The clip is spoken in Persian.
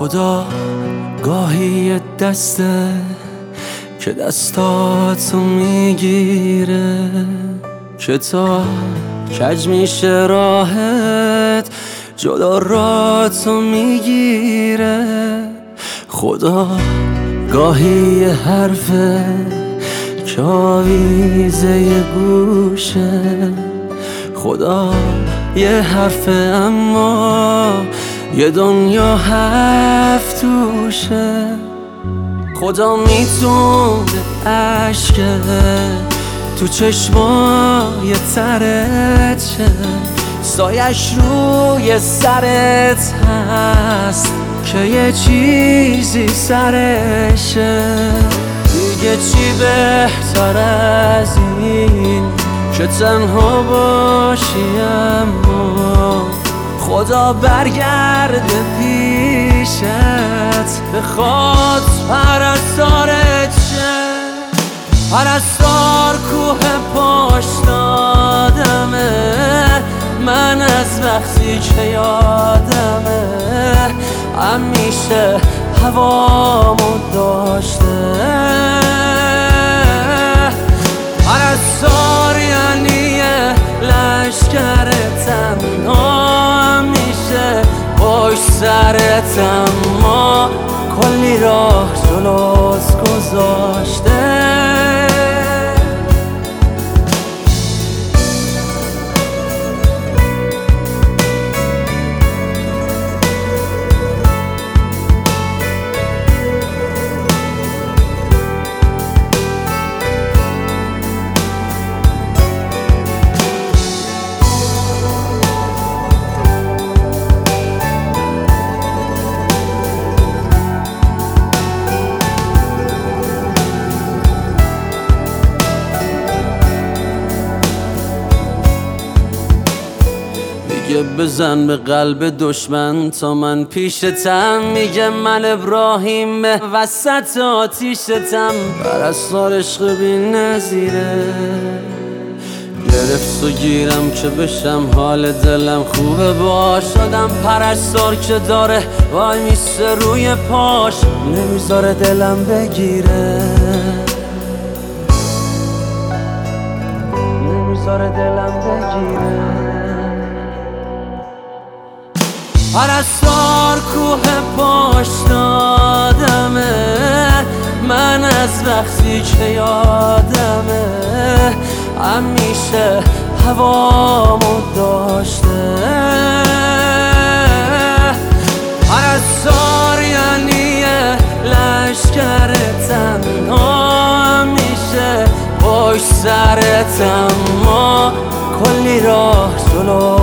خدا گاهی دسته که دستاتو میگیره که تا کج میشه راحت جدا راتو میگیره. خدا گاهی حرفه که آویزه گوشه، خدا یه حرفه اما یه دنیا حرف توشه. خدا میتونه عشقه تو چشمای ترت شه، سایش روی سرت هست که یه چیزی سرشه. دیگه چی بهتر از این که تنها باشی اما خدا برگرده پیشت بخواد پرستارت شه. پرستار کوه پاش دادمه من از وقتی که یادمه همیشه هوامو داشته. پرستار یعنی لشکر تنها همیشه پشت سرت اما کلی راه جلوت گذاشته. میگه بزن به قلب دشمن تا من پیشتم، میگه من ابراهیم وسط آتیشتم. پرستار عشق بی نظیره گرفت و گیرم که بشم حال دلم خوبه باش. شدم پرستار که داره وای میسته روی پاش نمیذاره دلم بگیره، نمیذاره دلم بگیره. پرستار کوه پاش دادمه من از وقتی که یادمه همیشه هوامو داشته. پرستار یعنی لشکر تنها همیشه پشت سرت اما کلی راه جلو